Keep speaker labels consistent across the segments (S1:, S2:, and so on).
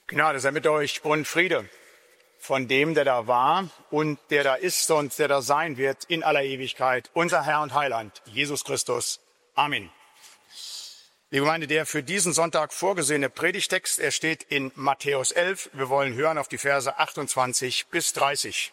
S1: Gnade sei mit euch und Friede von dem, der da war und der da ist und der da sein wird in aller Ewigkeit, unser Herr und Heiland, Jesus Christus. Amen. Liebe Gemeinde, der für diesen Sonntag vorgesehene Predigtext, er steht in Matthäus 11. Wir wollen hören auf die Verse 28 bis 30.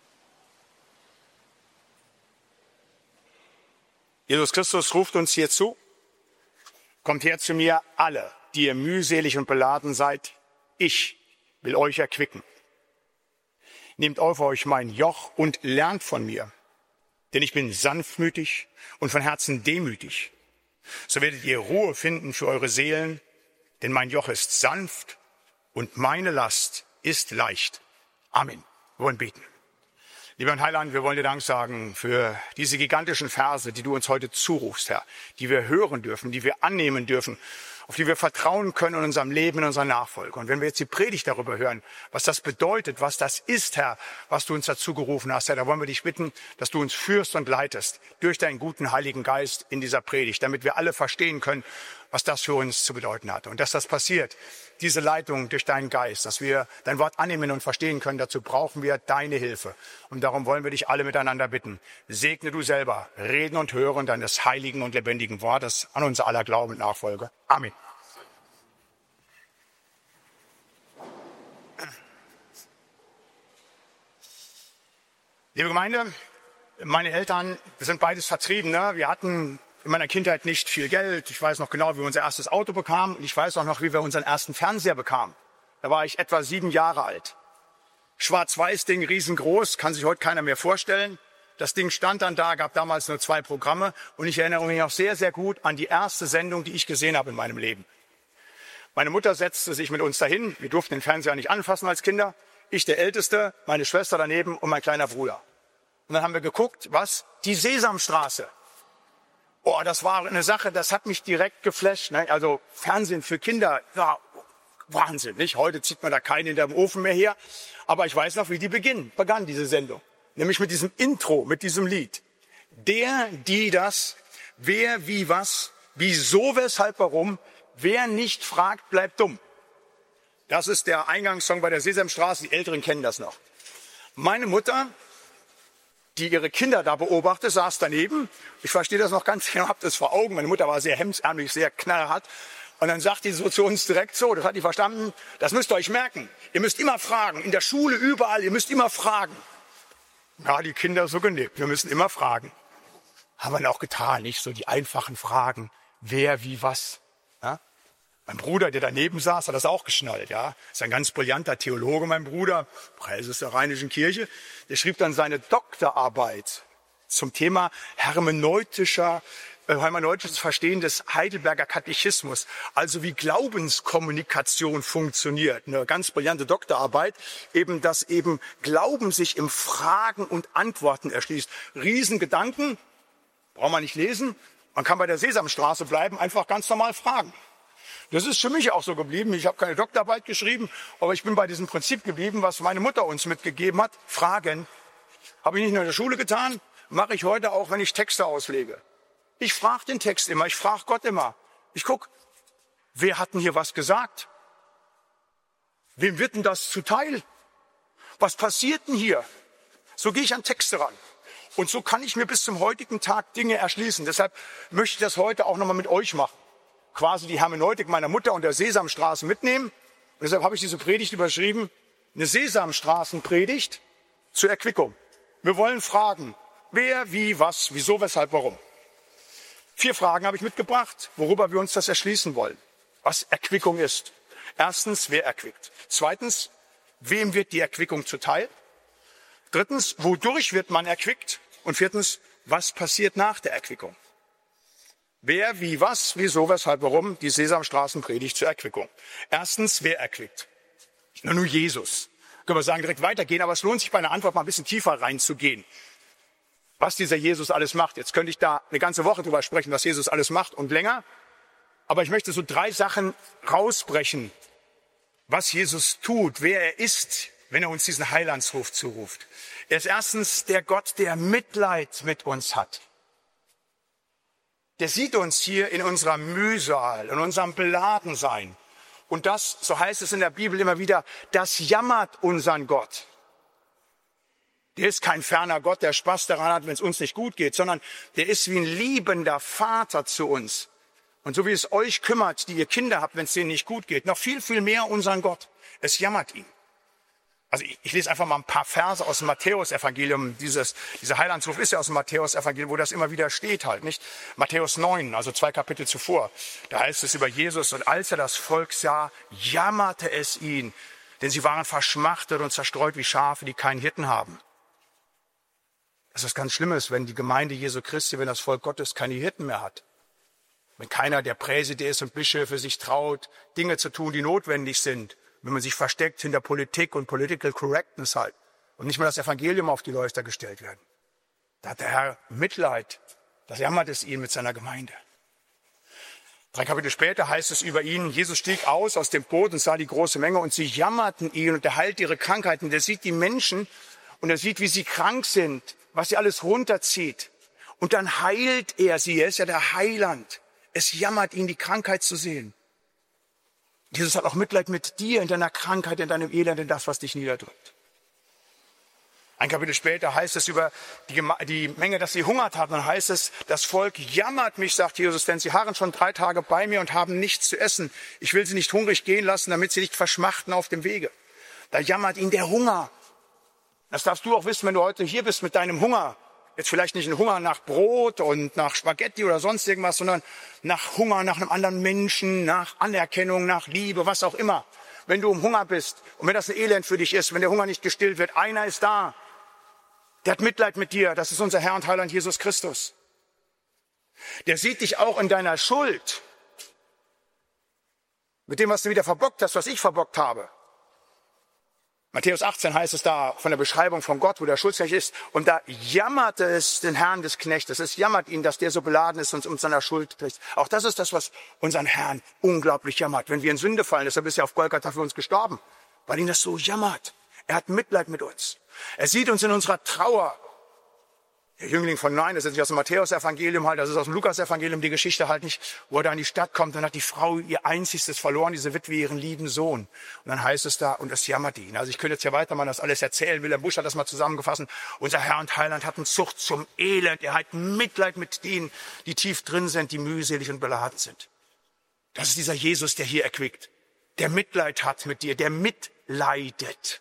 S1: Jesus Christus ruft uns hier zu: Kommt her zu mir alle, die ihr mühselig und beladen seid. Ich will euch erquicken. Nehmt auf euch mein Joch und lernt von mir, denn ich bin sanftmütig und von Herzen demütig. So werdet ihr Ruhe finden für eure Seelen, denn mein Joch ist sanft und meine Last ist leicht. Amen. Wir wollen beten. Lieber Heiland, wir wollen dir Dank sagen für diese gigantischen Verse, die du uns heute zurufst, Herr, die wir hören dürfen, die wir annehmen dürfen, auf die wir vertrauen können in unserem Leben, in unserer Nachfolge. Und wenn wir jetzt die Predigt darüber hören, was das bedeutet, was das ist, Herr, was du uns dazu gerufen hast, Herr, da wollen wir dich bitten, dass du uns führst und leitest durch deinen guten Heiligen Geist in dieser Predigt, damit wir alle verstehen können, was das für uns zu bedeuten hat. Und dass das passiert, diese Leitung durch deinen Geist, dass wir dein Wort annehmen und verstehen können, dazu brauchen wir deine Hilfe. Und darum wollen wir dich alle miteinander bitten. Segne du selber Reden und Hören deines heiligen und lebendigen Wortes an unser aller Glauben und Nachfolge. Amen. Liebe Gemeinde, meine Eltern sind beides Vertriebene. Wir hatten in meiner Kindheit nicht viel Geld. Ich weiß noch genau, wie wir unser erstes Auto bekamen. Und ich weiß auch noch, wie wir unseren ersten Fernseher bekamen. Da war ich etwa 7 Jahre alt. Schwarz-Weiß-Ding, riesengroß, kann sich heute keiner mehr vorstellen. Das Ding stand dann da, gab damals nur 2 Programme. Und ich erinnere mich noch sehr, sehr gut an die erste Sendung, die ich gesehen habe in meinem Leben. Meine Mutter setzte sich mit uns dahin. Wir durften den Fernseher nicht anfassen als Kinder. Ich der Älteste, meine Schwester daneben und mein kleiner Bruder. Und dann haben wir geguckt, was? Die Sesamstraße. Oh, das war eine Sache, das hat mich direkt geflasht. Ne? Also Fernsehen für Kinder, ja, Wahnsinn. Nicht? Heute zieht man da keinen in den Ofen mehr her. Aber ich weiß noch, wie die begann diese Sendung. Nämlich mit diesem Intro, mit diesem Lied. Der, die, das, wer, wie, was, wieso, weshalb, warum. Wer nicht fragt, bleibt dumm. Das ist der Eingangssong bei der Sesamstraße. Die Älteren kennen das noch. Meine Mutter, die ihre Kinder da beobachtet, saß daneben. Ich verstehe das noch ganz genau, habe das vor Augen. Meine Mutter war sehr hemdsärmlich, sehr knallhart. Und dann sagt die so zu uns direkt so, das hat die verstanden, das müsst ihr euch merken. Ihr müsst immer fragen, in der Schule, überall, ihr müsst immer fragen. Ja, die Kinder so genickt, wir müssen immer fragen. Haben wir dann auch getan, nicht so die einfachen Fragen, wer, wie, was. Ja? Mein Bruder, der daneben saß, hat das auch geschnallt. Ja? Ist ein ganz brillanter Theologe, mein Bruder, Preises der Rheinischen Kirche. Der schrieb dann seine Doktorarbeit zum Thema hermeneutisches Verstehen des Heidelberger Katechismus, also wie Glaubenskommunikation funktioniert. Eine ganz brillante Doktorarbeit, eben dass eben Glauben sich im Fragen und Antworten erschließt. Riesengedanken, braucht man nicht lesen. Man kann bei der Sesamstraße bleiben, einfach ganz normal fragen. Das ist für mich auch so geblieben. Ich habe keine Doktorarbeit geschrieben, aber ich bin bei diesem Prinzip geblieben, was meine Mutter uns mitgegeben hat. Fragen. Habe ich nicht nur in der Schule getan, mache ich heute auch, wenn ich Texte auslege. Ich frage den Text immer, ich frage Gott immer. Ich gucke, wer hat denn hier was gesagt? Wem wird denn das zuteil? Was passiert denn hier? So gehe ich an Texte ran. Und so kann ich mir bis zum heutigen Tag Dinge erschließen. Deshalb möchte ich das heute auch nochmal mit euch machen. Quasi die Hermeneutik meiner Mutter und der Sesamstraße mitnehmen. Und deshalb habe ich diese Predigt überschrieben, eine Sesamstraßenpredigt zur Erquickung. Wir wollen fragen, wer, wie, was, wieso, weshalb, warum. 4 Fragen habe ich mitgebracht, worüber wir uns das erschließen wollen. Was Erquickung ist. Erstens, wer erquickt? Zweitens, wem wird die Erquickung zuteil? Drittens, wodurch wird man erquickt? Und viertens, was passiert nach der Erquickung? Wer, wie, was, wieso, weshalb, warum, die Sesamstraßenpredigt zur Erquickung. Erstens, wer erquickt? Na, nur Jesus. Können wir sagen, direkt weitergehen, aber es lohnt sich bei einer Antwort mal ein bisschen tiefer reinzugehen. Was dieser Jesus alles macht. Jetzt könnte ich da eine ganze Woche drüber sprechen, was Jesus alles macht und länger. Aber ich möchte so 3 Sachen rausbrechen, was Jesus tut, wer er ist, wenn er uns diesen Heilandsruf zuruft. Er ist erstens der Gott, der Mitleid mit uns hat. Der sieht uns hier in unserer Mühsal, in unserem Beladensein Und das, so heißt es in der Bibel immer wieder, das jammert unseren Gott. Der ist kein ferner Gott, der Spaß daran hat, wenn es uns nicht gut geht, sondern der ist wie ein liebender Vater zu uns. Und so wie es euch kümmert, die ihr Kinder habt, wenn es denen nicht gut geht, noch viel, viel mehr unseren Gott. Es jammert ihn. Also ich lese einfach mal ein paar Verse aus dem Matthäus-Evangelium. Dieser Heilandsruf ist ja aus dem Matthäus-Evangelium, wo das immer wieder steht halt, nicht? Matthäus 9, also 2 Kapitel zuvor. Da heißt es über Jesus: Und als er das Volk sah, jammerte es ihn, denn sie waren verschmachtet und zerstreut wie Schafe, die keinen Hirten haben. Das ist was ganz Schlimmes, wenn die Gemeinde Jesu Christi, wenn das Volk Gottes keine Hirten mehr hat. Wenn keiner der Präsident ist und Bischöfe sich traut, Dinge zu tun, die notwendig sind. Wenn man sich versteckt hinter Politik und Political Correctness halt und nicht mal das Evangelium auf die Leuchter gestellt werden. Da hat der Herr Mitleid. Das jammert es ihn mit seiner Gemeinde. 3 Kapitel später heißt es über ihn: Jesus stieg aus dem Boot und sah die große Menge und sie jammerten ihn und er heilt ihre Krankheiten. Der sieht die Menschen und er sieht, wie sie krank sind, was sie alles runterzieht. Und dann heilt er sie. Er ist ja der Heiland. Es jammert ihn, die Krankheit zu sehen. Jesus hat auch Mitleid mit dir in deiner Krankheit, in deinem Elend, in das, was dich niederdrückt. 1 Kapitel später heißt es über die Menge, dass sie hungert haben. Dann heißt es: Das Volk jammert mich, sagt Jesus, denn sie harren schon 3 Tage bei mir und haben nichts zu essen. Ich will sie nicht hungrig gehen lassen, damit sie nicht verschmachten auf dem Wege. Da jammert ihn der Hunger. Das darfst du auch wissen, wenn du heute hier bist mit deinem Hunger. Jetzt vielleicht nicht ein Hunger nach Brot und nach Spaghetti oder sonst irgendwas, sondern nach Hunger, nach einem anderen Menschen, nach Anerkennung, nach Liebe, was auch immer. Wenn du im Hunger bist und wenn das ein Elend für dich ist, wenn der Hunger nicht gestillt wird, einer ist da, der hat Mitleid mit dir. Das ist unser Herr und Heiland Jesus Christus. Der sieht dich auch in deiner Schuld. Mit dem, was du wieder verbockt hast, was ich verbockt habe. Matthäus 18 heißt es da von der Beschreibung von Gott, wo der Schuldsknecht ist. Und da jammerte es den Herrn des Knechtes. Es jammert ihn, dass der so beladen ist und uns seiner Schuld kriegt. Auch das ist das, was unseren Herrn unglaublich jammert. Wenn wir in Sünde fallen, deshalb ist er auf Golgatha für uns gestorben. Weil ihn das so jammert. Er hat Mitleid mit uns. Er sieht uns in unserer Trauer. Der Jüngling von Nain, das ist nicht aus dem Matthäus-Evangelium halt, das ist aus dem Lukas-Evangelium die Geschichte halt nicht, wo er da in die Stadt kommt, dann hat die Frau ihr Einziges verloren, diese Witwe, ihren lieben Sohn. Und dann heißt es da, und das jammert ihn. Also ich könnte jetzt ja weitermachen, das alles erzählen. Wilhelm Busch hat das mal zusammengefasst. Unser Herr und Heiland hat eine Zucht zum Elend. Er hat Mitleid mit denen, die tief drin sind, die mühselig und beladen sind. Das ist dieser Jesus, der hier erquickt, der Mitleid hat mit dir, der mitleidet.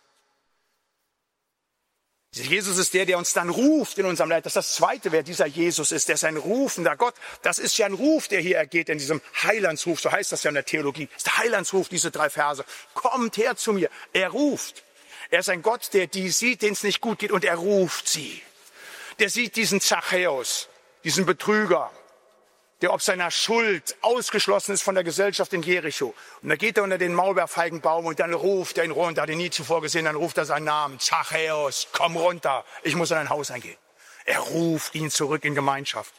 S1: Dieser Jesus ist der uns dann ruft in unserem Leid. Das ist das Zweite, wer dieser Jesus ist. Der ist ein rufender Gott. Das ist ja ein Ruf, der hier ergeht in diesem Heilandsruf. So heißt das ja in der Theologie. Das ist der Heilandsruf, diese 3 Verse. Kommt her zu mir. Er ruft. Er ist ein Gott, der die sieht, denen es nicht gut geht. Und er ruft sie. Der sieht diesen Zachäus, diesen Betrüger, der ob seiner Schuld ausgeschlossen ist von der Gesellschaft in Jericho. Und da geht er unter den Maulbeerfeigenbaum und dann ruft er ihn runter, hat ihn nie zuvor gesehen, dann ruft er seinen Namen: Zachäus, komm runter, ich muss in dein Haus eingehen. Er ruft ihn zurück in Gemeinschaft.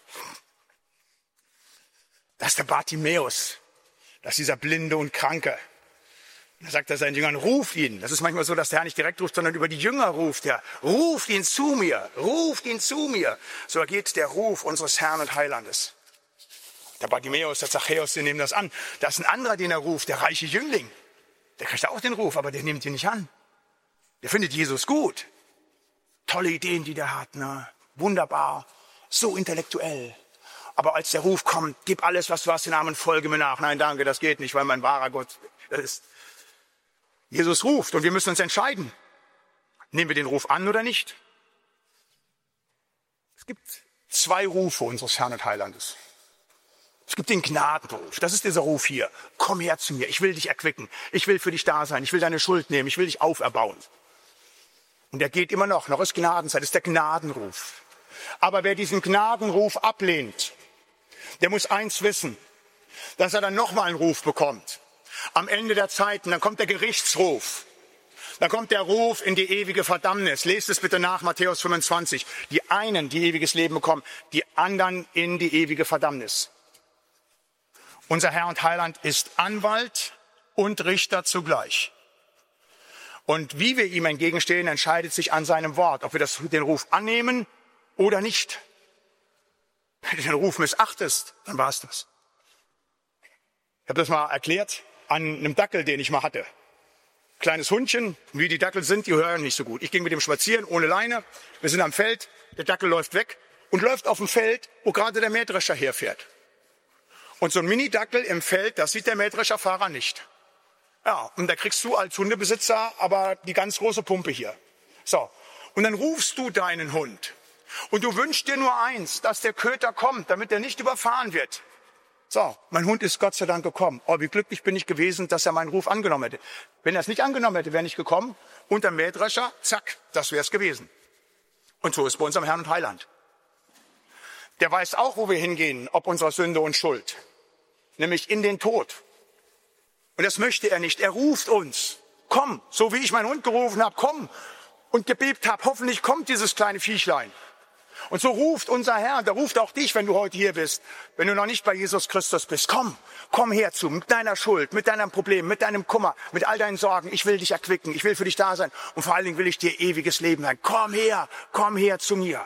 S1: Das ist der Bartimäus, das ist dieser Blinde und Kranke. Da sagt er seinen Jüngern: Ruft ihn. Das ist manchmal so, dass der Herr nicht direkt ruft, sondern über die Jünger ruft er. Ruft ihn zu mir, ruft ihn zu mir. So ergeht der Ruf unseres Herrn und Heilandes. Der Bartimäus, der Zachäus, die nehmen das an. Da ist ein anderer, den er ruft, der reiche Jüngling. Der kriegt auch den Ruf, aber der nimmt ihn nicht an. Der findet Jesus gut. Tolle Ideen, die der hat, ne? Wunderbar, so intellektuell. Aber als der Ruf kommt: Gib alles, was du hast, den Namen, folge mir nach. Nein, danke, das geht nicht, weil mein wahrer Gott ist. Jesus ruft und wir müssen uns entscheiden. Nehmen wir den Ruf an oder nicht? Es gibt 2 Rufe unseres Herrn und Heilandes. Es gibt den Gnadenruf. Das ist dieser Ruf hier. Komm her zu mir. Ich will dich erquicken. Ich will für dich da sein. Ich will deine Schuld nehmen. Ich will dich auferbauen. Und der geht immer noch. Noch ist Gnadenzeit. Das ist der Gnadenruf. Aber wer diesen Gnadenruf ablehnt, der muss eins wissen, dass er dann nochmal einen Ruf bekommt. Am Ende der Zeiten, dann kommt der Gerichtsruf. Dann kommt der Ruf in die ewige Verdammnis. Lest es bitte nach, Matthäus 25. Die einen, die ewiges Leben bekommen, die anderen in die ewige Verdammnis. Unser Herr und Heiland ist Anwalt und Richter zugleich. Und wie wir ihm entgegenstehen, entscheidet sich an seinem Wort, ob wir den Ruf annehmen oder nicht. Wenn du den Ruf missachtest, dann war es das. Ich habe das mal erklärt an einem Dackel, den ich mal hatte. Kleines Hundchen, wie die Dackel sind, die hören nicht so gut. Ich ging mit dem spazieren, ohne Leine. Wir sind am Feld, der Dackel läuft weg und läuft auf dem Feld, wo gerade der Mähdrescher herfährt. Und so ein Mini-Dackel im Feld, das sieht der Mähdrescherfahrer nicht. Ja, und da kriegst du als Hundebesitzer aber die ganz große Pumpe hier. So, und dann rufst du deinen Hund. Und du wünschst dir nur eins, dass der Köter kommt, damit er nicht überfahren wird. So, mein Hund ist Gott sei Dank gekommen. Oh, wie glücklich bin ich gewesen, dass er meinen Ruf angenommen hätte. Wenn er es nicht angenommen hätte, wäre er nicht gekommen. Und der Mähdrescher, zack, das wäre es gewesen. Und so ist bei unserem Herrn und Heiland. Der weiß auch, wo wir hingehen, ob unserer Sünde und Schuld. Nämlich in den Tod. Und das möchte er nicht. Er ruft uns. Komm, so wie ich meinen Hund gerufen habe, komm. Und gebebt habe, hoffentlich kommt dieses kleine Viechlein. Und so ruft unser Herr, der ruft auch dich, wenn du heute hier bist, wenn du noch nicht bei Jesus Christus bist. Komm herzu, mit deiner Schuld, mit deinem Problem, mit deinem Kummer, mit all deinen Sorgen. Ich will dich erquicken, ich will für dich da sein und vor allen Dingen will ich dir ewiges Leben sein. Komm her zu mir.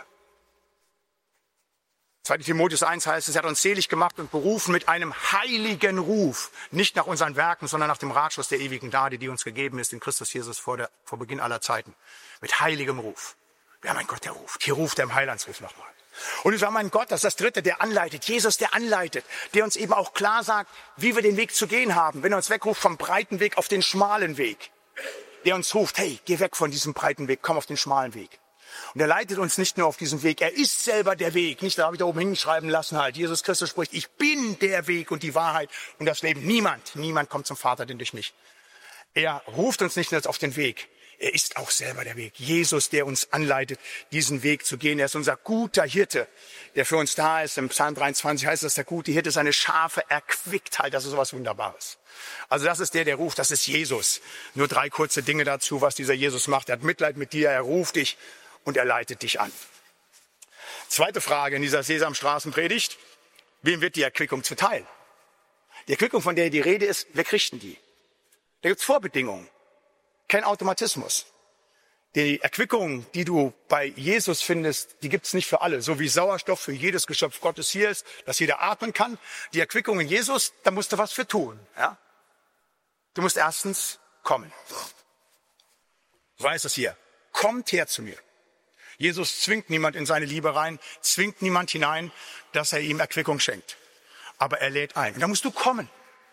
S1: 2. Timotheus 1 heißt es, er hat uns selig gemacht und berufen mit einem heiligen Ruf. Nicht nach unseren Werken, sondern nach dem Ratschluss der ewigen Gnade, die uns gegeben ist in Christus Jesus vor Beginn aller Zeiten. Mit heiligem Ruf. Ja, mein Gott, der ruft. Hier ruft er im Heilandsruf nochmal. Und ich sage, mein Gott, das ist das Dritte, der anleitet. Jesus, der anleitet. Der uns eben auch klar sagt, wie wir den Weg zu gehen haben. Wenn er uns wegruft vom breiten Weg auf den schmalen Weg. Der uns ruft, hey, geh weg von diesem breiten Weg, komm auf den schmalen Weg. Und er leitet uns nicht nur auf diesen Weg, er ist selber der Weg. Nicht, da habe ich da oben hinschreiben lassen halt. Jesus Christus spricht, ich bin der Weg und die Wahrheit und das Leben. Niemand kommt zum Vater, denn durch mich. Er ruft uns nicht nur auf den Weg. Er ist auch selber der Weg. Jesus, der uns anleitet, diesen Weg zu gehen. Er ist unser guter Hirte, der für uns da ist. Im Psalm 23 heißt es, dass der gute Hirte seine Schafe erquickt halt. Das ist sowas Wunderbares. Also das ist der ruft. Das ist Jesus. Nur 3 kurze Dinge dazu, was dieser Jesus macht. Er hat Mitleid mit dir. Er ruft dich und er leitet dich an. Zweite Frage in dieser Sesamstraßenpredigt. Wem wird die Erquickung zuteil? Die Erquickung, von der die Rede ist, wer kriegt denn die? Da gibt es Vorbedingungen. Kein Automatismus. Die Erquickung, die du bei Jesus findest, die gibt's nicht für alle. So wie Sauerstoff für jedes Geschöpf Gottes hier ist, dass jeder atmen kann. Die Erquickung in Jesus, da musst du was für tun. Ja? Du musst erstens kommen. So heißt es hier. Kommt her zu mir. Jesus zwingt niemand in seine Liebe rein, zwingt niemand hinein, dass er ihm Erquickung schenkt. Aber er lädt ein. Und da musst du kommen.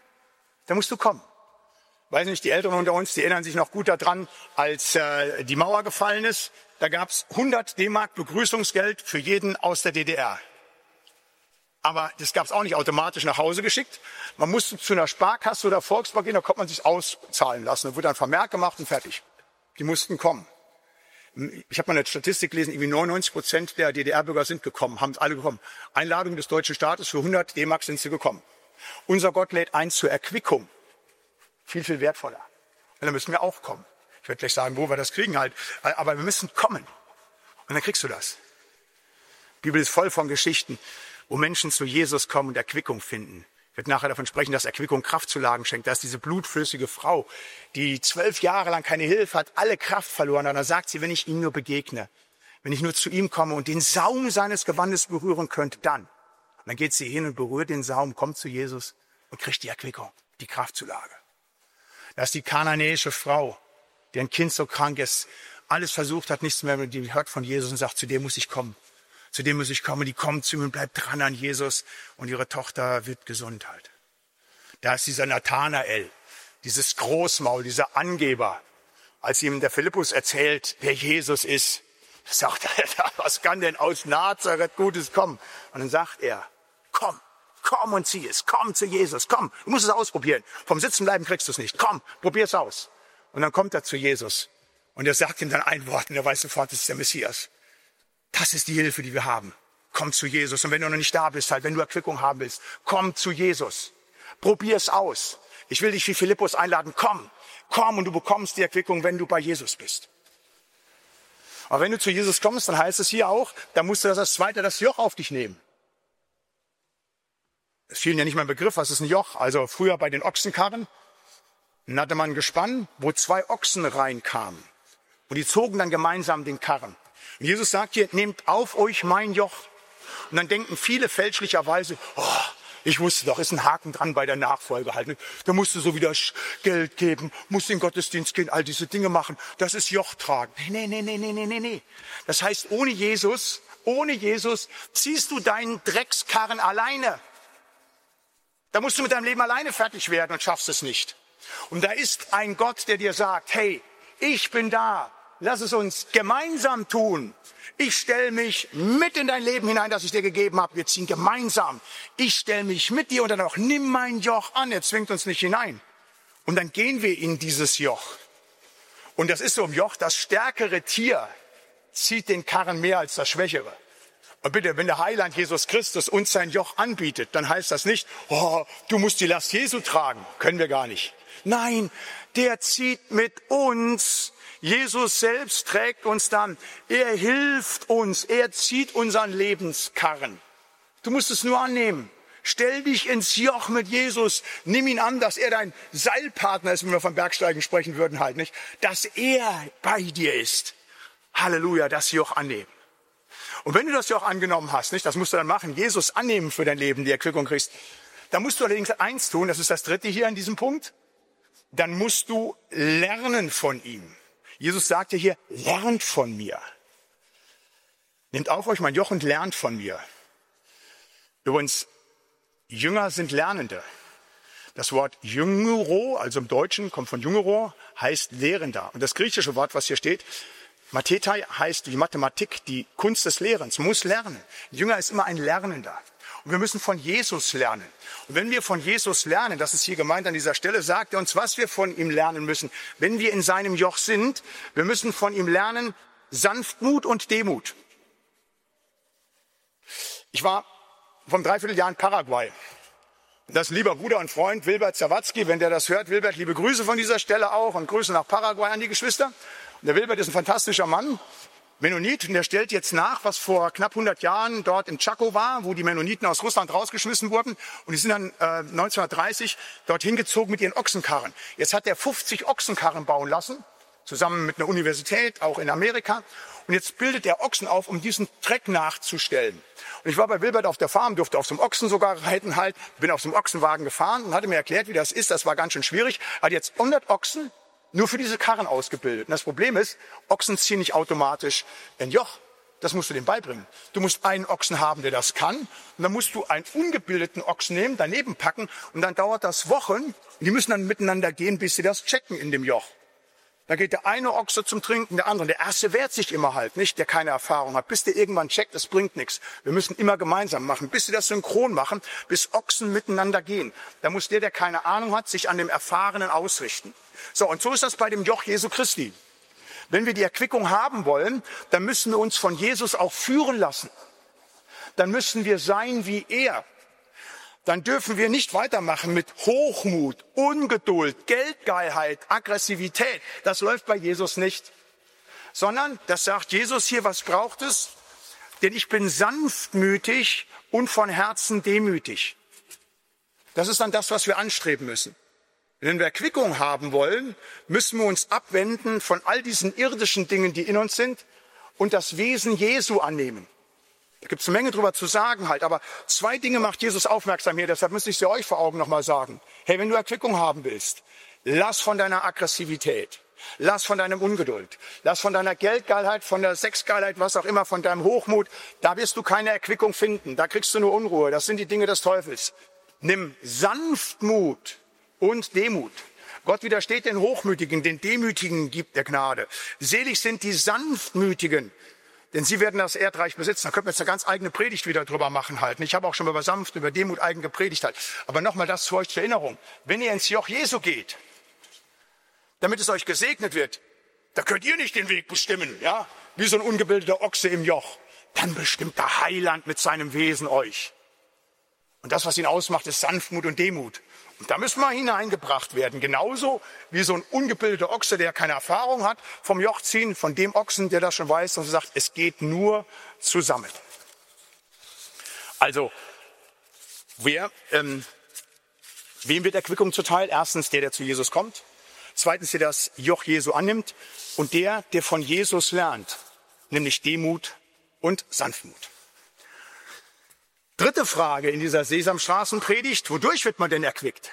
S1: Weiß nicht, die Älteren unter uns, die erinnern sich noch gut daran, als die Mauer gefallen ist. Da gab's 100 D-Mark Begrüßungsgeld für jeden aus der DDR. Aber das gab's auch nicht automatisch nach Hause geschickt. Man musste zu einer Sparkasse oder Volksbank gehen, da konnte man sich auszahlen lassen. Da wurde ein Vermerk gemacht und fertig. Die mussten kommen. Ich habe mal eine Statistik gelesen, irgendwie 99% der DDR-Bürger sind gekommen, haben alle gekommen. Einladung des deutschen Staates, für 100 D-Mark sind sie gekommen. Unser Gott lädt ein zur Erquickung. Viel, viel wertvoller. Und dann müssen wir auch kommen. Ich werde gleich sagen, wo wir das kriegen halt. Aber wir müssen kommen. Und dann kriegst du das. Die Bibel ist voll von Geschichten, wo Menschen zu Jesus kommen und Erquickung finden. Ich werde nachher davon sprechen, dass Erquickung Kraftzulagen schenkt. Da ist diese blutflüssige Frau, die 12 Jahre lang keine Hilfe hat, alle Kraft verloren hat. Und dann sagt sie, wenn ich ihm nur begegne, wenn ich nur zu ihm komme und den Saum seines Gewandes berühren könnte, dann. Und dann geht sie hin und berührt den Saum, kommt zu Jesus und kriegt die Erquickung, die Kraftzulage. Das ist die kananäische Frau, deren Kind so krank ist, alles versucht hat, nichts mehr, die hört von Jesus und sagt, zu dem muss ich kommen. Zu dem muss ich kommen. Die kommt zu ihm und bleibt dran an Jesus und ihre Tochter wird gesund halt. Da ist dieser Nathanael, dieses Großmaul, dieser Angeber. Als ihm der Philippus erzählt, wer Jesus ist, sagt er, was kann denn aus Nazareth Gutes kommen? Und dann sagt er, komm und zieh es, komm zu Jesus, komm, du musst es ausprobieren. Vom Sitzen bleiben kriegst du es nicht, komm, probier es aus. Und dann kommt er zu Jesus und er sagt ihm dann ein Wort und er weiß sofort, das ist der Messias. Das ist die Hilfe, die wir haben. Komm zu Jesus. Und wenn du noch nicht da bist, halt, wenn du Erquickung haben willst, komm zu Jesus. Probier es aus. Ich will dich wie Philippus einladen, komm und du bekommst die Erquickung, wenn du bei Jesus bist. Aber wenn du zu Jesus kommst, dann heißt es hier auch, dann musst du das Zweite, das Joch auf dich nehmen. Es fiel ja nicht mein Begriff, was ist ein Joch? Also früher bei den Ochsenkarren, dann hatte man ein Gespann, wo 2 Ochsen reinkamen. Und die zogen dann gemeinsam den Karren. Und Jesus sagt hier, nehmt auf euch mein Joch. Und dann denken viele fälschlicherweise, Ich wusste doch, ist ein Haken dran bei der Nachfolge halt. Da musst du so wieder Geld geben, musst in den Gottesdienst gehen, all diese Dinge machen. Das ist Joch tragen. Nee. Das heißt, ohne Jesus ziehst du deinen Dreckskarren alleine. Da musst du mit deinem Leben alleine fertig werden und schaffst es nicht. Und da ist ein Gott, der dir sagt, hey, ich bin da. Lass es uns gemeinsam tun. Ich stelle mich mit in dein Leben hinein, das ich dir gegeben habe. Wir ziehen gemeinsam. Ich stelle mich mit dir und dann auch, nimm mein Joch an. Er zwingt uns nicht hinein. Und dann gehen wir in dieses Joch. Und das ist so im Joch, das stärkere Tier zieht den Karren mehr als das schwächere. Und bitte, wenn der Heiland Jesus Christus uns sein Joch anbietet, dann heißt das nicht, oh, du musst die Last Jesu tragen. Können wir gar nicht. Nein, der zieht mit uns. Jesus selbst trägt uns dann. Er hilft uns. Er zieht unseren Lebenskarren. Du musst es nur annehmen. Stell dich ins Joch mit Jesus. Nimm ihn an, dass er dein Seilpartner ist, wenn wir vom Bergsteigen sprechen würden halt nicht. Dass er bei dir ist. Halleluja, das Joch annehmen. Und wenn du das Joch angenommen hast, nicht, das musst du dann machen, Jesus annehmen für dein Leben, die Erquickung kriegst. Dann musst du allerdings eins tun, das ist das dritte hier an diesem Punkt. Dann musst du lernen von ihm. Jesus sagte hier, lernt von mir. Nehmt auf euch mein Joch und lernt von mir. Übrigens, Jünger sind Lernende. Das Wort Jüngero, also im Deutschen, kommt von Jüngero, heißt Lehrender. Und das griechische Wort, was hier steht, Mathetai, heißt die Mathematik, die Kunst des Lehrens, muss lernen. Ein Jünger ist immer ein Lernender. Und wir müssen von Jesus lernen. Und wenn wir von Jesus lernen, das ist hier gemeint an dieser Stelle, sagt er uns, was wir von ihm lernen müssen. Wenn wir in seinem Joch sind, wir müssen von ihm lernen, Sanftmut und Demut. Ich war vor 3/4 Jahr in Paraguay. Das lieber Bruder und Freund Wilbert Zawatzki, wenn der das hört, Wilbert, liebe Grüße von dieser Stelle auch und Grüße nach Paraguay an die Geschwister. Und der Wilbert ist ein fantastischer Mann. Mennonit, und der stellt jetzt nach, was vor knapp 100 Jahren dort im Chaco war, wo die Mennoniten aus Russland rausgeschmissen wurden. Und die sind dann 1930 dorthin gezogen mit ihren Ochsenkarren. Jetzt hat er 50 Ochsenkarren bauen lassen, zusammen mit einer Universität, auch in Amerika. Und jetzt bildet er Ochsen auf, um diesen Treck nachzustellen. Und ich war bei Wilbert auf der Farm, durfte auf so einem Ochsen sogar reiten halt, bin auf so einem Ochsenwagen gefahren und hatte mir erklärt, wie das ist. Das war ganz schön schwierig. Er hat jetzt 100 Ochsen nur für diese Karren ausgebildet. Und das Problem ist, Ochsen ziehen nicht automatisch ein Joch. Das musst du dem beibringen. Du musst einen Ochsen haben, der das kann. Und dann musst du einen ungebildeten Ochsen nehmen, daneben packen. Und dann dauert das Wochen. Und die müssen dann miteinander gehen, bis sie das checken in dem Joch. Da geht der eine Ochse zum Trinken, der andere. Der erste wehrt sich immer halt nicht, der keine Erfahrung hat. Bis der irgendwann checkt, das bringt nichts. Wir müssen immer gemeinsam machen, bis sie das synchron machen, bis Ochsen miteinander gehen. Da muss der keine Ahnung hat, sich an dem Erfahrenen ausrichten. So, und so ist das bei dem Joch Jesu Christi. Wenn wir die Erquickung haben wollen, dann müssen wir uns von Jesus auch führen lassen. Dann müssen wir sein wie er. Dann dürfen wir nicht weitermachen mit Hochmut, Ungeduld, Geldgeilheit, Aggressivität. Das läuft bei Jesus nicht. Sondern, das sagt Jesus hier, was braucht es? Denn ich bin sanftmütig und von Herzen demütig. Das ist dann das, was wir anstreben müssen. Wenn wir Erquickung haben wollen, müssen wir uns abwenden von all diesen irdischen Dingen, die in uns sind, und das Wesen Jesu annehmen. Da gibt es eine Menge drüber zu sagen halt, aber 2 Dinge macht Jesus aufmerksam hier, deshalb müsste ich sie euch vor Augen nochmal sagen. Hey, wenn du Erquickung haben willst, lass von deiner Aggressivität, lass von deinem Ungeduld, lass von deiner Geldgeilheit, von der Sexgeilheit, was auch immer, von deinem Hochmut, da wirst du keine Erquickung finden, da kriegst du nur Unruhe, das sind die Dinge des Teufels. Nimm Sanftmut und Demut. Gott widersteht den Hochmütigen, den Demütigen gibt er Gnade. Selig sind die Sanftmütigen, denn sie werden das Erdreich besitzen. Da könnten wir jetzt eine ganz eigene Predigt wieder drüber machen halt. Ich habe auch schon über Sanft, über Demut eigen gepredigt halt. Aber nochmal das zu euch zur Erinnerung. Wenn ihr ins Joch Jesu geht, damit es euch gesegnet wird, da könnt ihr nicht den Weg bestimmen, ja? Wie so ein ungebildeter Ochse im Joch. Dann bestimmt der Heiland mit seinem Wesen euch. Und das, was ihn ausmacht, ist Sanftmut und Demut. Und da müssen wir hineingebracht werden. Genauso wie so ein ungebildeter Ochse, der keine Erfahrung hat, vom Joch ziehen, von dem Ochsen, der das schon weiß und sagt, es geht nur zusammen. Also, wem wird Erquickung zuteil? Erstens der zu Jesus kommt. Zweitens der das Joch Jesu annimmt. Und der von Jesus lernt, nämlich Demut und Sanftmut. Dritte Frage in dieser Sesamstraßenpredigt: Wodurch wird man denn erquickt?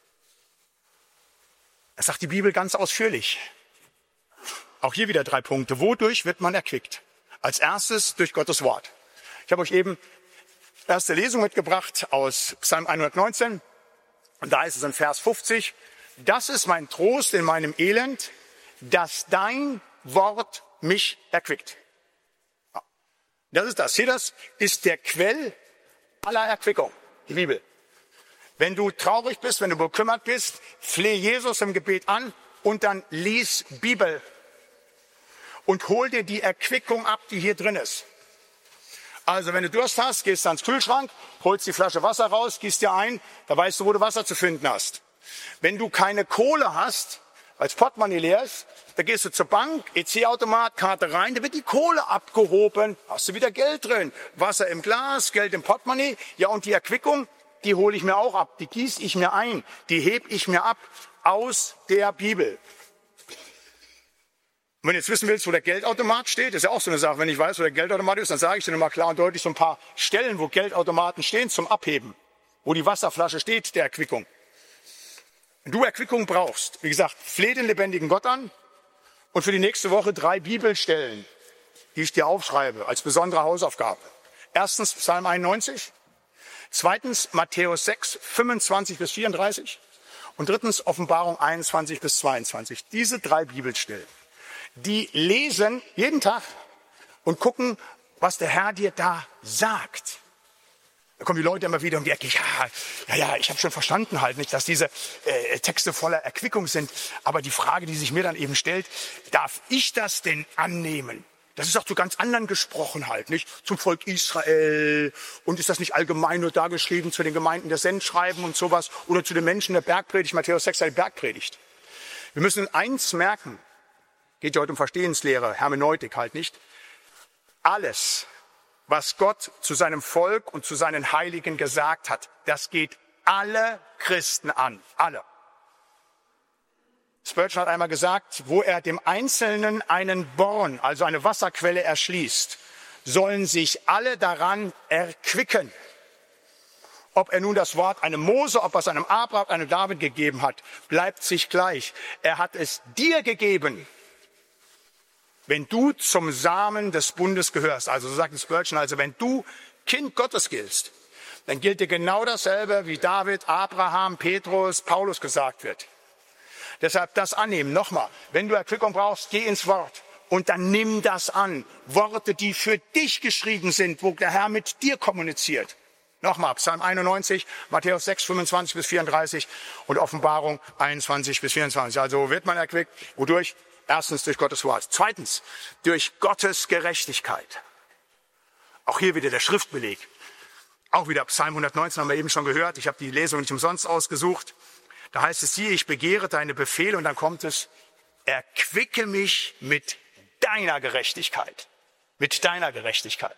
S1: Das sagt die Bibel ganz ausführlich. Auch hier wieder 3 Punkte. Wodurch wird man erquickt? Als erstes durch Gottes Wort. Ich habe euch eben erste Lesung mitgebracht aus Psalm 119. Und da ist es in Vers 50. Das ist mein Trost in meinem Elend, dass dein Wort mich erquickt. Ja, das ist das. Hier, das ist der Quell aller Erquickung, die Bibel. Wenn du traurig bist, wenn du bekümmert bist, flehe Jesus im Gebet an und dann lies Bibel und hol dir die Erquickung ab, die hier drin ist. Also wenn du Durst hast, gehst du ans Kühlschrank, holst die Flasche Wasser raus, gießt dir ein, da weißt du, wo du Wasser zu finden hast. Wenn du keine Kohle hast, als Portemonnaie leer ist, da gehst du zur Bank, EC-Automat, Karte rein, da wird die Kohle abgehoben, hast du wieder Geld drin, Wasser im Glas, Geld im Portemonnaie. Ja, und die Erquickung, die hole ich mir auch ab, die gieße ich mir ein, die heb ich mir ab aus der Bibel. Und wenn du jetzt wissen willst, wo der Geldautomat steht, ist ja auch so eine Sache. Wenn ich weiß, wo der Geldautomat ist, dann sage ich dir nochmal klar und deutlich so ein paar Stellen, wo Geldautomaten stehen zum Abheben, wo die Wasserflasche steht, der Erquickung. Wenn du Erquickung brauchst, wie gesagt, fleh den lebendigen Gott an und für die nächste Woche 3 Bibelstellen, die ich dir aufschreibe als besondere Hausaufgabe. Erstens Psalm 91, zweitens Matthäus 6, 25 bis 34 und drittens Offenbarung 21 bis 22. Diese 3 Bibelstellen, die lesen jeden Tag und gucken, was der Herr dir da sagt. Da kommen die Leute immer wieder um die Ecke, ja, ich habe schon verstanden halt nicht, dass diese Texte voller Erquickung sind. Aber die Frage, die sich mir dann eben stellt, darf ich das denn annehmen? Das ist auch zu ganz anderen gesprochen halt, nicht? Zum Volk Israel. Und ist das nicht allgemein nur da geschrieben zu den Gemeinden der Sendschreiben und sowas? Oder zu den Menschen der Bergpredigt, Matthäus 6, die Bergpredigt. Wir müssen eins merken, geht ja heute um Verstehenslehre, Hermeneutik halt nicht. Alles, was Gott zu seinem Volk und zu seinen Heiligen gesagt hat, das geht alle Christen an. Alle. Spurgeon hat einmal gesagt, wo er dem Einzelnen einen Born, also eine Wasserquelle erschließt, sollen sich alle daran erquicken. Ob er nun das Wort einem Mose, ob er es einem Abraham, einem David gegeben hat, bleibt sich gleich. Er hat es dir gegeben, wenn du zum Samen des Bundes gehörst. Also so sagt Spurgeon, also wenn du Kind Gottes giltst, dann gilt dir genau dasselbe, wie David, Abraham, Petrus, Paulus gesagt wird. Deshalb das annehmen. Nochmal, wenn du Erquickung brauchst, geh ins Wort und dann nimm das an. Worte, die für dich geschrieben sind, wo der Herr mit dir kommuniziert. Nochmal, Psalm 91, Matthäus 6, 25 bis 34 und Offenbarung 21 bis 24. Also wo wird man erquickt? Wodurch? Erstens durch Gottes Wort. Zweitens durch Gottes Gerechtigkeit. Auch hier wieder der Schriftbeleg. Auch wieder Psalm 119 haben wir eben schon gehört. Ich habe die Lesung nicht umsonst ausgesucht. Da heißt es, siehe, ich begehre deine Befehle und dann kommt es, erquicke mich mit deiner Gerechtigkeit. Mit deiner Gerechtigkeit.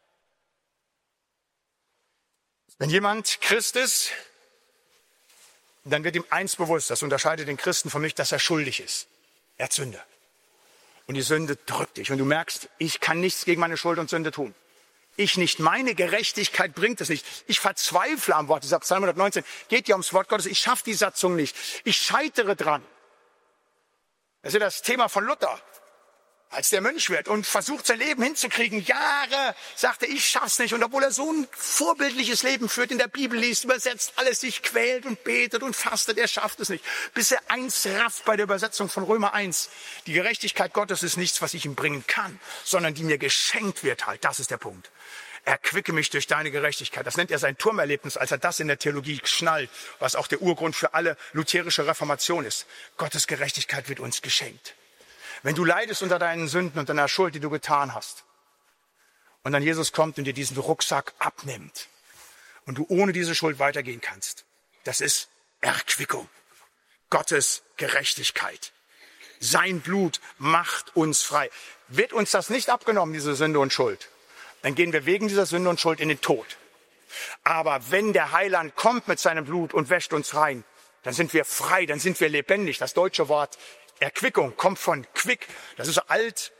S1: Wenn jemand Christ ist, dann wird ihm eins bewusst, das unterscheidet den Christen von mich, dass er schuldig ist. Er hat Sünde. Und die Sünde drückt dich. Und du merkst, ich kann nichts gegen meine Schuld und Sünde tun. Ich nicht, meine Gerechtigkeit bringt es nicht. Ich verzweifle am Wort. Dieser Psalm 119 geht ja ums Wort Gottes. Ich schaffe die Satzung nicht. Ich scheitere dran. Das ist ja das Thema von Luther. Als der Mönch wird und versucht, sein Leben hinzukriegen. Jahre sagt er, ich schaff's nicht. Und obwohl er so ein vorbildliches Leben führt, in der Bibel liest, übersetzt, alles sich quält und betet und fastet, er schafft es nicht. Bis er eins rafft bei der Übersetzung von Römer 1. Die Gerechtigkeit Gottes ist nichts, was ich ihm bringen kann, sondern die mir geschenkt wird halt. Das ist der Punkt. Erquicke mich durch deine Gerechtigkeit. Das nennt er sein Turmerlebnis, als er das in der Theologie schnallt, was auch der Urgrund für alle lutherische Reformation ist. Gottes Gerechtigkeit wird uns geschenkt. Wenn du leidest unter deinen Sünden und deiner Schuld, die du getan hast, und dann Jesus kommt und dir diesen Rucksack abnimmt und du ohne diese Schuld weitergehen kannst, das ist Erquickung. Gottes Gerechtigkeit. Sein Blut macht uns frei. Wird uns das nicht abgenommen, diese Sünde und Schuld, dann gehen wir wegen dieser Sünde und Schuld in den Tod. Aber wenn der Heiland kommt mit seinem Blut und wäscht uns rein, dann sind wir frei, dann sind wir lebendig. Das deutsche Wort Erquickung kommt von quick. Das ist alt,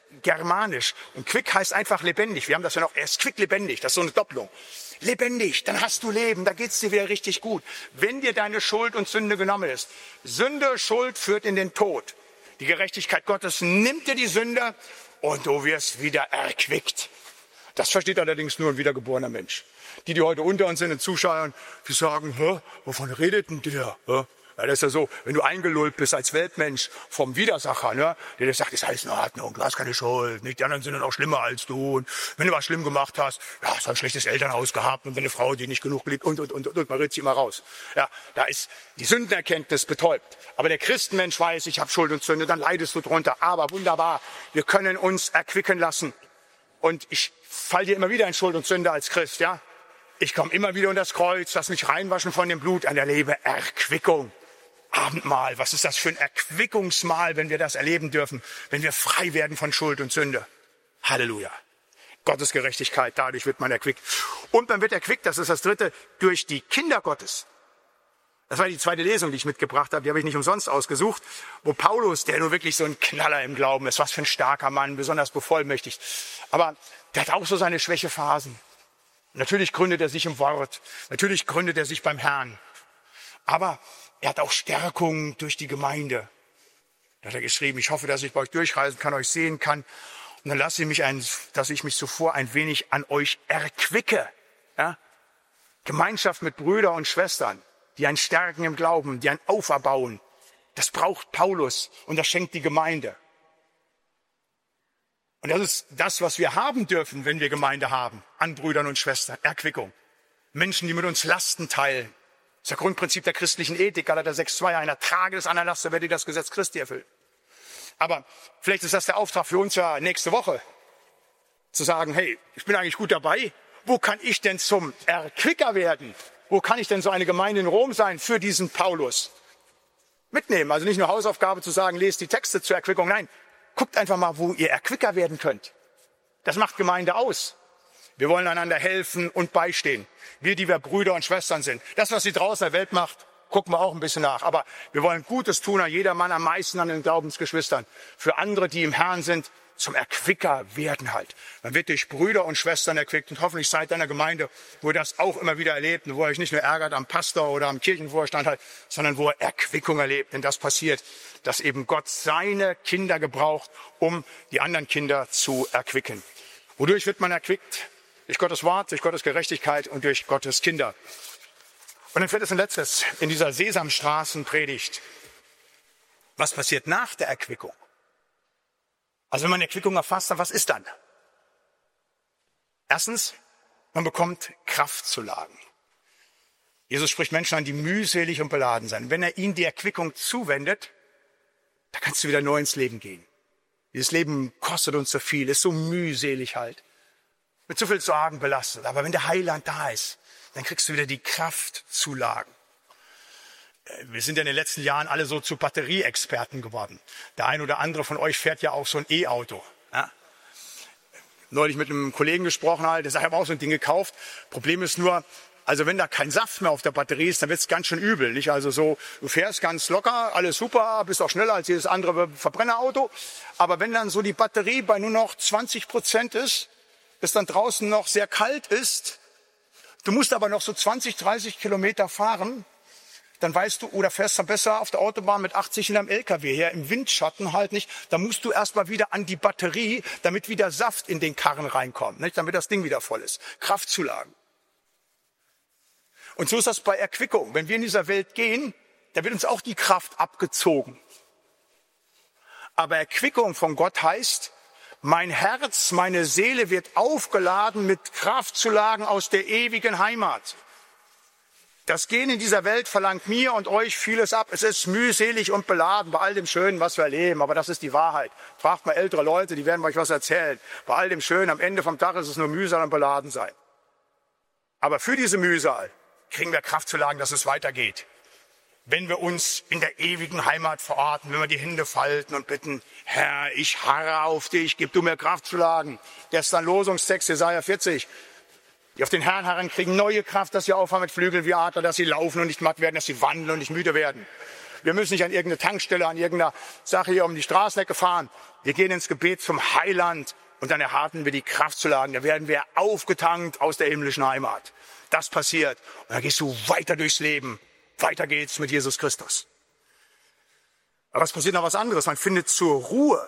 S1: germanisch. Und quick heißt einfach lebendig. Wir haben das ja noch, er ist quick lebendig, das ist so eine Doppelung. Lebendig, dann hast du Leben, da geht's dir wieder richtig gut. Wenn dir deine Schuld und Sünde genommen ist. Sünde, Schuld führt in den Tod. Die Gerechtigkeit Gottes nimmt dir die Sünde und du wirst wieder erquickt. Das versteht allerdings nur ein wiedergeborener Mensch. Die heute unter uns sind und zuschauen, die sagen, wovon redet denn der? Ja, das ist ja so, wenn du eingelullt bist als Weltmensch vom Widersacher, ne, der dir sagt, das heißt in Ordnung, du hast keine Schuld, nicht die anderen sind dann auch schlimmer als du. Und wenn du was schlimm gemacht hast, ja, hast du ein schlechtes Elternhaus gehabt und wenn eine Frau die nicht genug liebt und, man redet sie immer raus. Ja, da ist die Sündenerkenntnis betäubt. Aber der Christenmensch weiß, ich habe Schuld und Sünde, dann leidest du drunter. Aber wunderbar, wir können uns erquicken lassen. Und ich falle dir immer wieder in Schuld und Sünde als Christ, ja. Ich komme immer wieder unter das Kreuz, lass mich reinwaschen von dem Blut, erlebe Erquickung. Abendmahl, was ist das für ein Erquickungsmahl, wenn wir das erleben dürfen, wenn wir frei werden von Schuld und Sünde. Halleluja. Gottes Gerechtigkeit, dadurch wird man erquickt. Und man wird erquickt, das ist das Dritte, durch die Kinder Gottes. Das war die zweite Lesung, die ich mitgebracht habe, die habe ich nicht umsonst ausgesucht, wo Paulus, der nur wirklich so ein Knaller im Glauben ist, was für ein starker Mann, besonders bevollmächtigt. Aber der hat auch so seine Schwächephasen. Natürlich gründet er sich im Wort, natürlich gründet er sich beim Herrn. Aber er hat auch Stärkung durch die Gemeinde. Da hat er geschrieben, ich hoffe, dass ich bei euch durchreisen kann, euch sehen kann. Und dann lasse ich mich, dass ich mich zuvor ein wenig an euch erquicke. Ja? Gemeinschaft mit Brüdern und Schwestern, die einen stärken im Glauben, die einen auferbauen. Das braucht Paulus und das schenkt die Gemeinde. Und das ist das, was wir haben dürfen, wenn wir Gemeinde haben, an Brüdern und Schwestern. Erquickung. Menschen, die mit uns Lasten teilen. Das ist das Grundprinzip der christlichen Ethik, Galater 6,2. Einer trage des anderen Last, so werde das Gesetz Christi erfüllen. Aber vielleicht ist das der Auftrag für uns ja nächste Woche. Zu sagen, hey, ich bin eigentlich gut dabei. Wo kann ich denn zum Erquicker werden? Wo kann ich denn so eine Gemeinde in Rom sein für diesen Paulus? Mitnehmen, also nicht nur Hausaufgabe zu sagen, lest die Texte zur Erquickung. Nein, guckt einfach mal, wo ihr Erquicker werden könnt. Das macht Gemeinde aus. Wir wollen einander helfen und beistehen. Wir, die wir Brüder und Schwestern sind. Das, was sie draußen in der Welt macht, gucken wir auch ein bisschen nach. Aber wir wollen Gutes tun an jedermann, am meisten an den Glaubensgeschwistern. Für andere, die im Herrn sind, zum Erquicker werden halt. Man wird durch Brüder und Schwestern erquickt. Und hoffentlich seid ihr in einer Gemeinde, wo ihr das auch immer wieder erlebt. Und wo ihr euch nicht nur ärgert am Pastor oder am Kirchenvorstand halt, sondern wo ihr Erquickung erlebt. Denn das passiert, dass eben Gott seine Kinder gebraucht, um die anderen Kinder zu erquicken. Wodurch wird man erquickt? Durch Gottes Wort, durch Gottes Gerechtigkeit und durch Gottes Kinder. Und dann viertes und letztes in dieser Sesamstraßenpredigt. Was passiert nach der Erquickung? Also wenn man Erquickung erfasst, dann was ist dann? Erstens, man bekommt Kraftzulagen. Jesus spricht Menschen an, die mühselig und beladen sind. Wenn er ihnen die Erquickung zuwendet, da kannst du wieder neu ins Leben gehen. Dieses Leben kostet uns so viel, ist so mühselig halt. Mit so viel Sorgen belastet. Aber wenn der Heiland da ist, dann kriegst du wieder die Kraftzulagen. Wir sind ja in den letzten Jahren alle so zu Batterieexperten geworden. Der ein oder andere von euch fährt ja auch so ein E-Auto. Ja? Neulich mit einem Kollegen gesprochen, der sagt, ich habe auch so ein Ding gekauft. Problem ist nur, also wenn da kein Saft mehr auf der Batterie ist, dann wird es ganz schön übel. Nicht? Also so, du fährst ganz locker, alles super, bist auch schneller als jedes andere Verbrennerauto. Aber wenn dann so die Batterie bei nur noch 20% ist, es dann draußen noch sehr kalt ist, du musst aber noch so 20, 30 Kilometer fahren, dann weißt du, oder fährst dann besser auf der Autobahn mit 80 in einem LKW her, im Windschatten halt nicht, dann musst du erstmal wieder an die Batterie, damit wieder Saft in den Karren reinkommt, nicht? Damit das Ding wieder voll ist. Kraftzulagen. Und so ist das bei Erquickung. Wenn wir in dieser Welt gehen, da wird uns auch die Kraft abgezogen. Aber Erquickung von Gott heißt, mein Herz, meine Seele wird aufgeladen mit Kraftzulagen aus der ewigen Heimat. Das Gehen in dieser Welt verlangt mir und euch vieles ab. Es ist mühselig und beladen bei all dem Schönen, was wir erleben. Aber das ist die Wahrheit. Fragt mal ältere Leute, die werden euch was erzählen. Bei all dem Schönen, am Ende vom Tag ist es nur Mühsal und beladen sein. Aber für diese Mühsal kriegen wir Kraftzulagen, dass es weitergeht. Wenn wir uns in der ewigen Heimat verorten, wenn wir die Hände falten und bitten, Herr, ich harre auf dich, gib du mir Kraftzulagen. Gestern Losungstext, Jesaja 40. Die auf den Herrn harren, kriegen neue Kraft, dass sie auffahren mit Flügeln wie Adler, dass sie laufen und nicht matt werden, dass sie wandeln und nicht müde werden. Wir müssen nicht an irgendeine Tankstelle, an irgendeiner Sache hier um die Straßenecke fahren. Wir gehen ins Gebet zum Heiland und dann erhalten wir die Kraftzulagen. Da werden wir aufgetankt aus der himmlischen Heimat. Das passiert. Und dann gehst du weiter durchs Leben. Weiter geht's mit Jesus Christus. Aber es passiert noch was anderes. Man findet zur Ruhe.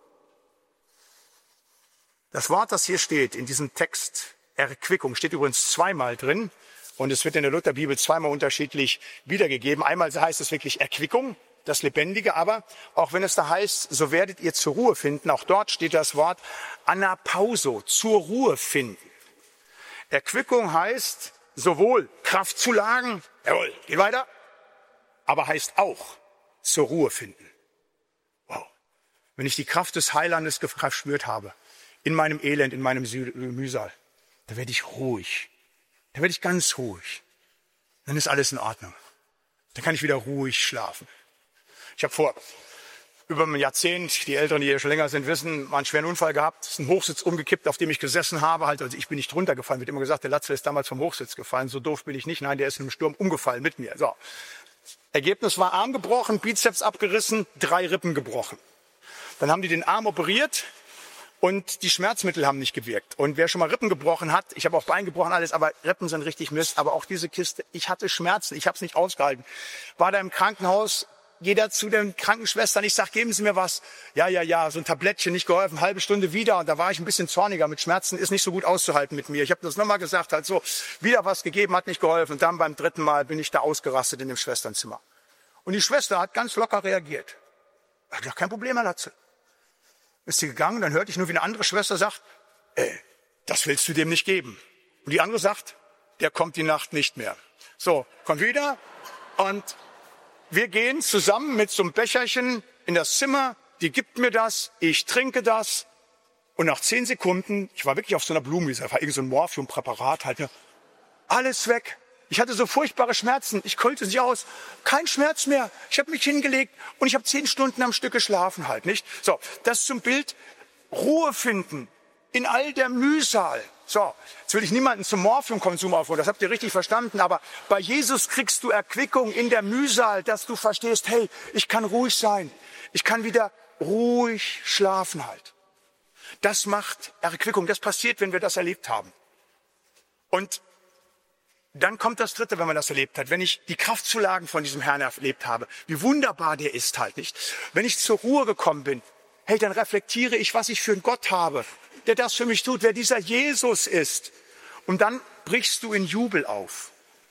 S1: Das Wort, das hier steht in diesem Text, Erquickung, steht übrigens zweimal drin. Und es wird in der Lutherbibel zweimal unterschiedlich wiedergegeben. Einmal heißt es wirklich Erquickung, das Lebendige. Aber auch wenn es da heißt, so werdet ihr zur Ruhe finden, auch dort steht das Wort Anapauso, zur Ruhe finden. Erquickung heißt sowohl Kraftzulagen, jawohl, geht weiter, aber heißt auch zur Ruhe finden. Wow. Wenn ich die Kraft des Heilandes gespürt habe, in meinem Elend, in meinem Mühsal, da werde ich ruhig. Da werde ich ganz ruhig. Dann ist alles in Ordnung. Dann kann ich wieder ruhig schlafen. Ich habe vor über ein Jahrzehnt, die Älteren, die hier schon länger sind, wissen, mal einen schweren Unfall gehabt. Es ist ein Hochsitz umgekippt, auf dem ich gesessen habe. Also ich bin nicht runtergefallen. Wird immer gesagt, der Latzel ist damals vom Hochsitz gefallen. So doof bin ich nicht. Nein, der ist in einem Sturm umgefallen mit mir. So. Ergebnis war Arm gebrochen, Bizeps abgerissen, 3 Rippen gebrochen. Dann haben die den Arm operiert. Und die Schmerzmittel haben nicht gewirkt. Und wer schon mal Rippen gebrochen hat, ich habe auch Bein gebrochen, alles, aber Rippen sind richtig Mist. Aber auch diese Kiste, ich hatte Schmerzen, ich habe es nicht ausgehalten. War da im Krankenhaus, jeder zu den Krankenschwestern, ich sag, geben Sie mir was. Ja, so ein Tablettchen, nicht geholfen, halbe Stunde wieder. Und da war ich ein bisschen zorniger, mit Schmerzen ist nicht so gut auszuhalten mit mir. Ich habe das nochmal gesagt, halt so, wieder was gegeben, hat nicht geholfen. Und dann beim 3. Mal bin ich da ausgerastet in dem Schwesternzimmer. Und die Schwester hat ganz locker reagiert. Ich dachte, kein Problem, Herr Latze. Ist sie gegangen, dann hörte ich nur, wie eine andere Schwester sagt, das willst du dem nicht geben. Und die andere sagt, der kommt die Nacht nicht mehr. So, kommt wieder und wir gehen zusammen mit so einem Becherchen in das Zimmer, die gibt mir das, ich trinke das und nach 10 Sekunden, ich war wirklich auf so einer Blumenwiese, da war irgend so ein Morphiumpräparat halt, alles weg. Ich hatte so furchtbare Schmerzen, ich konnte es nicht aus, kein Schmerz mehr. Ich habe mich hingelegt und ich habe 10 Stunden am Stück geschlafen halt, nicht? So, das zum Bild Ruhe finden in all der Mühsal. So, jetzt will ich niemanden zum Morphiumkonsum aufrufen, das habt ihr richtig verstanden, aber bei Jesus kriegst du Erquickung in der Mühsal, dass du verstehst, hey, ich kann ruhig sein, ich kann wieder ruhig schlafen halt. Das macht Erquickung, das passiert, wenn wir das erlebt haben. Und dann kommt das Dritte, wenn man das erlebt hat. Wenn ich die Kraftzulagen von diesem Herrn erlebt habe, wie wunderbar der ist halt, nicht? Wenn ich zur Ruhe gekommen bin, hey, dann reflektiere ich, was ich für einen Gott habe, der das für mich tut, wer dieser Jesus ist. Und dann brichst du in Jubel auf.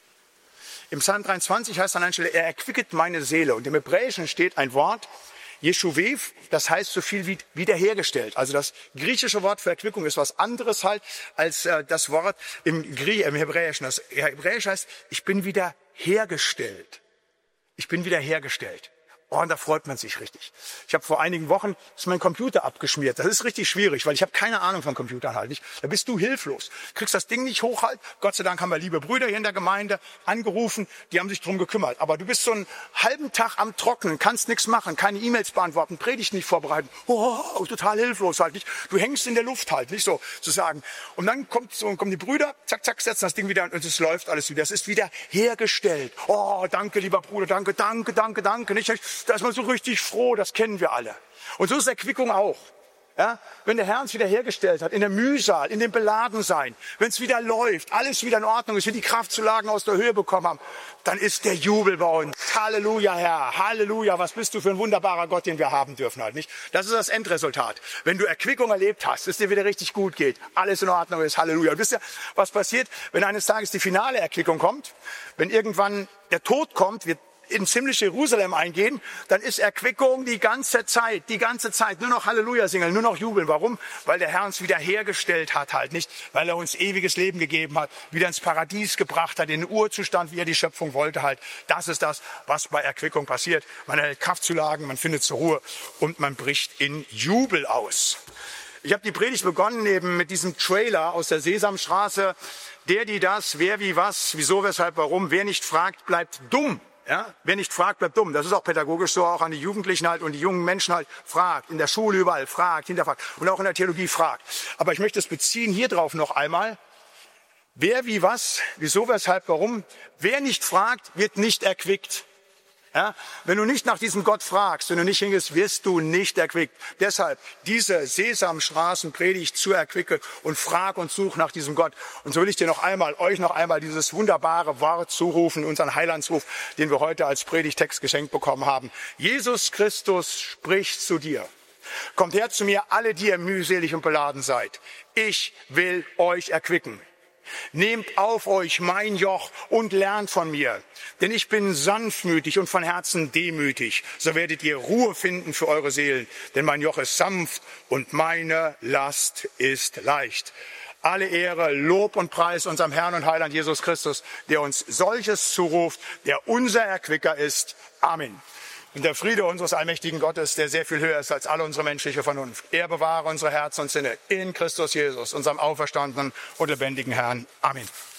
S1: Im Psalm 23 heißt an einer Stelle, er erquicket meine Seele. Und im Hebräischen steht ein Wort, Jeshuvev, das heißt so viel wie wiederhergestellt. Also das griechische Wort für Erquickung ist was anderes halt als das Wort im Hebräischen. Das Hebräisch heißt, ich bin wieder hergestellt. Ich bin wieder hergestellt. Oh, und da freut man sich richtig. Ich habe vor einigen Wochen ist mein Computer abgeschmiert. Das ist richtig schwierig, weil ich habe keine Ahnung von Computern halt nicht. Da bist du hilflos. Kriegst das Ding nicht hoch halt. Gott sei Dank haben wir liebe Brüder hier in der Gemeinde angerufen, die haben sich drum gekümmert. Aber du bist so einen halben Tag am Trocknen, kannst nichts machen, keine E-Mails beantworten, Predigt nicht vorbereiten. Oh, total hilflos halt nicht. Du hängst in der Luft halt, nicht so zu sagen. Und dann kommen die Brüder, zack, setzen das Ding wieder und es läuft alles wieder. Es ist wieder hergestellt. Oh, danke, lieber Bruder, danke. Nicht? Da ist man so richtig froh, das kennen wir alle. Und so ist Erquickung auch. Ja? Wenn der Herr uns wieder hergestellt hat, in der Mühsal, in dem Beladensein, wenn es wieder läuft, alles wieder in Ordnung ist, wir die Kraftzulagen aus der Höhe bekommen haben, dann ist der Jubel bei uns. Halleluja, Herr, Halleluja, was bist du für ein wunderbarer Gott, den wir haben dürfen halt, nicht? Das ist das Endresultat. Wenn du Erquickung erlebt hast, dass es dir wieder richtig gut geht, alles in Ordnung ist, Halleluja. Und wisst ihr, was passiert, wenn eines Tages die finale Erquickung kommt? Wenn irgendwann der Tod kommt, wir in ziemlich Jerusalem eingehen, dann ist Erquickung die ganze Zeit, nur noch Halleluja singen, nur noch jubeln. Warum? Weil der Herr uns wieder hergestellt hat halt, nicht? Weil er uns ewiges Leben gegeben hat, wieder ins Paradies gebracht hat, in den Urzustand, wie er die Schöpfung wollte halt. Das ist das, was bei Erquickung passiert. Man erhält Kraftzulagen, man findet zur Ruhe und man bricht in Jubel aus. Ich habe die Predigt begonnen eben mit diesem Trailer aus der Sesamstraße. Der, die, das, wer, wie, was, wieso, weshalb, warum. Wer nicht fragt, bleibt dumm. Ja, wer nicht fragt, bleibt dumm. Das ist auch pädagogisch so, auch an die Jugendlichen halt und die jungen Menschen halt. Fragt, in der Schule überall, fragt, hinterfragt und auch in der Theologie fragt. Aber ich möchte es beziehen hier drauf noch einmal. Wer, wie, was, wieso, weshalb, warum. Wer nicht fragt, wird nicht erquickt. Ja? Wenn du nicht nach diesem Gott fragst, wenn du nicht hingehst, wirst du nicht erquickt. Deshalb diese Sesamstraßenpredigt zur Erquickung und frag und such nach diesem Gott. Und so will ich euch noch einmal dieses wunderbare Wort zurufen, unseren Heilandsruf, den wir heute als Predigtext geschenkt bekommen haben. Jesus Christus spricht zu dir. Kommt her zu mir, alle, die ihr mühselig und beladen seid. Ich will euch erquicken. Nehmt auf euch mein Joch und lernt von mir, denn ich bin sanftmütig und von Herzen demütig. So werdet ihr Ruhe finden für eure Seelen, denn mein Joch ist sanft und meine Last ist leicht. Alle Ehre, Lob und Preis unserem Herrn und Heiland Jesus Christus, der uns solches zuruft, der unser Erquicker ist. Amen. Und der Friede unseres allmächtigen Gottes, der sehr viel höher ist als alle unsere menschliche Vernunft, er bewahre unsere Herzen und Sinne in Christus Jesus, unserem auferstandenen und lebendigen Herrn. Amen.